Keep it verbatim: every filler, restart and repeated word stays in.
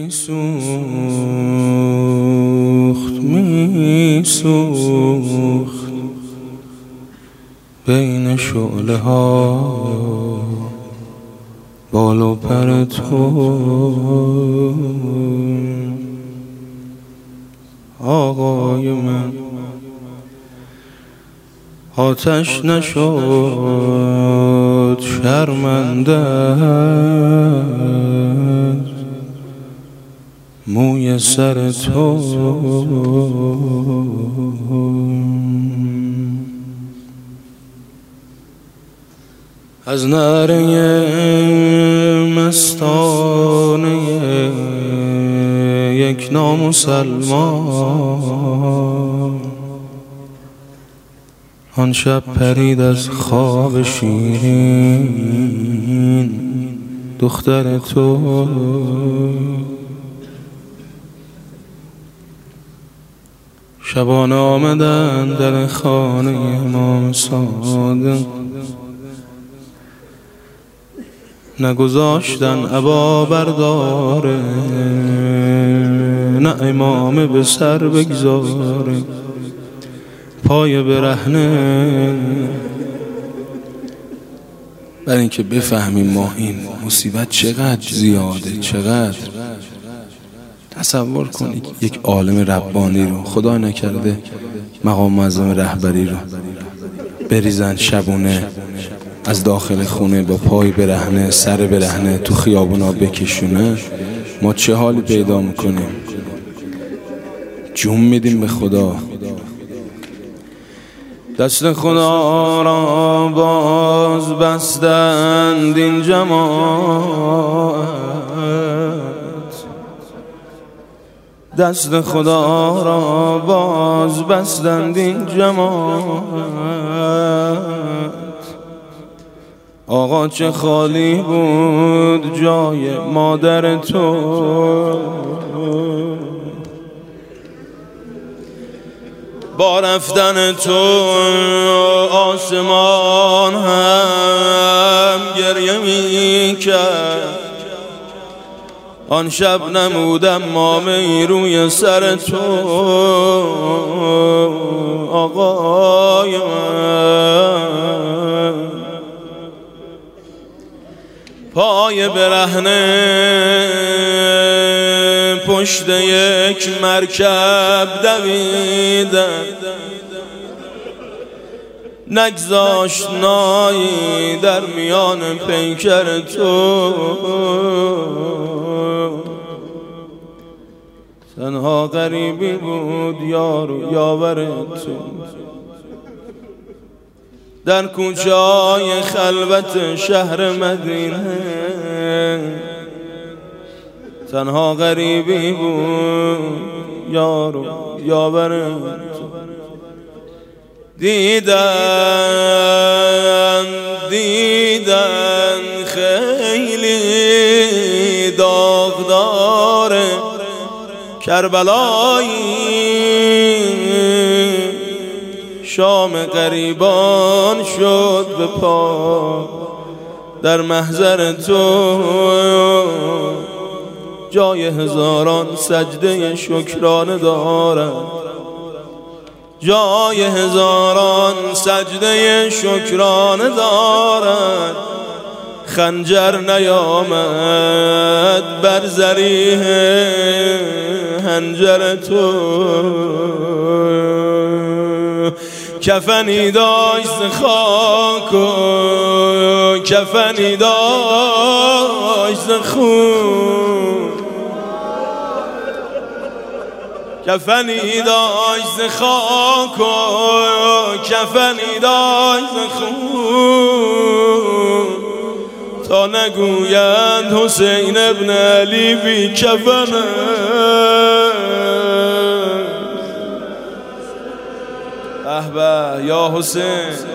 می سوخت می سوخت بین شعله ها بال و پر تو آقای من. آتش نشد شرمنده موی سر تو، از نعره مستانه یک نامسلمان آن شب پرید از خواب شیرین دختر تو. شبانه آمدن در خانه امام صادق، نگذاشتن عبا برداره نه امامه به سر بگذاره، پای برهنه. برای اینکه بفهمیم ما این مصیبت چقدر زیاده، چقدر. تصور کنید یک عالم ربانی رو، خدا نکرده مقام معظم رهبری رو، بریزن شبونه از داخل خونه با پای برهنه سر برهنه تو خیابونا بکشونه، ما چه حالی پیدا میکنیم؟ جون میدیم به خدا. دست خدا را باز بستند این جماعت، دست خدا را باز بستند این جماعت. آقا چه خالی بود جای مادر تو، با رفتن تو آسمان هم گریه می کرد. آن شب نمودم مامه روی سر تو آقای من، پای برهنه پشت یک مرکب دویدن، نگذاشت نایی در میان پیکر تو. تنها غریبی بود یار و یاور تو، در کوچه های خلوت شهر مدینه. تنها غریبی بود یار و یاور تو. دیدن دیدن خیلی داغدار کربلایی، شام غریبان شد به پا در محضر تو. جای هزاران سجده شکرانه دارد، جای هزاران سجده شکرانه دارد. خنجر نیامد بر ذریح هنجر تو، کفنی داشت ز خاک و کفنی داشت ز خون، کفنی داشت ز خاک و کفنی داشت ز خون، تا نگویند حسین ابن علی بی کفنه. به به یا حسین.